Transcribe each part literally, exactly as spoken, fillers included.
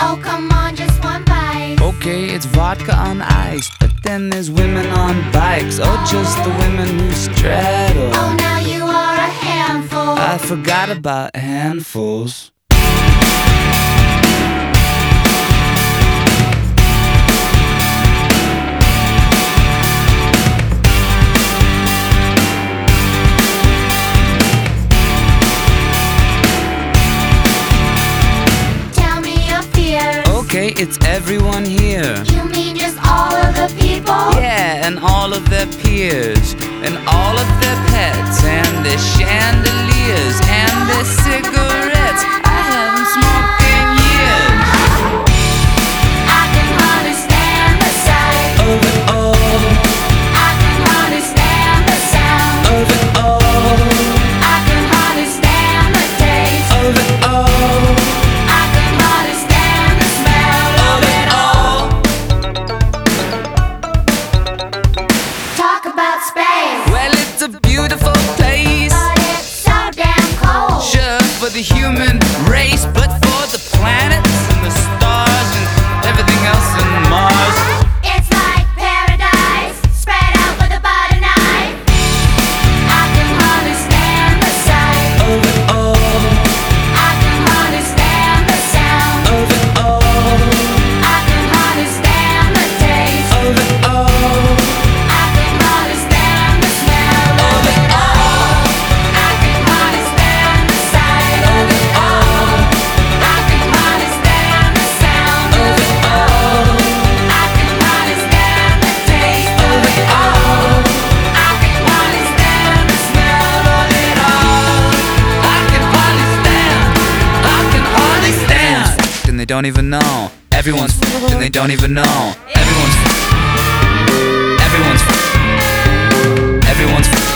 Oh, come on, just one bite. Okay, it's vodka on ice, but then there's women on bikes. Oh, just the women who straddle. Oh, now you are a handful. I forgot about handfuls. Tell me your fears. Okay, it's everyone here. You mean just all of the people? Yeah, and all of their peers, and all of their pets, and their chandeliers, and their cigarettes. I haven't smoked in years. I can hardly stand the sight Of it all, I can hardly stand the sound of it all, I can hardly stand the taste of it all, I can hardly stand the smell of it all. Talk about space, Well, it's a beautiful place, but it's so damn cold. sure, for the human race, but for the planets and the stars and everything else in Mars. It's like paradise spread out with a butter knife. I can hardly stand the sight Of it all, I can hardly stand the sound of it all, I can hardly stand the taste of it all, I can hardly stand the smell of it all. I can hardly stand the sight of it all. I can hardly stand the sound of it all. I can hardly stand the taste of it all. I can hardly stand the smell of it all. I can hardly stand, I can hardly stand. And they don't even know. Everyone's f***ed and they don't even know. Everyone's f***ed. Everyone's f***ed. Everyone's f***ed.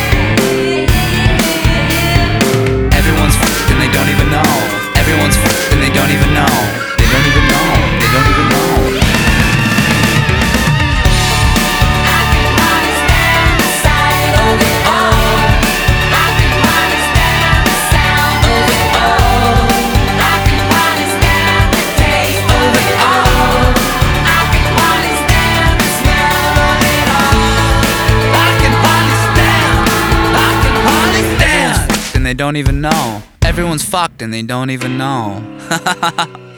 Everyone's f***ed and they don't even know. Everyone's f***ed and they don't even know. They don't even know. They don't even know. I can hardly stand the sight of it all. I can hardly stand the sound of it all. I can hardly stand the taste of it all. I can hardly stand the smell of it all. I can hardly stand. I can hardly stand. And they don't even know. Everyone's fucked and they don't even know.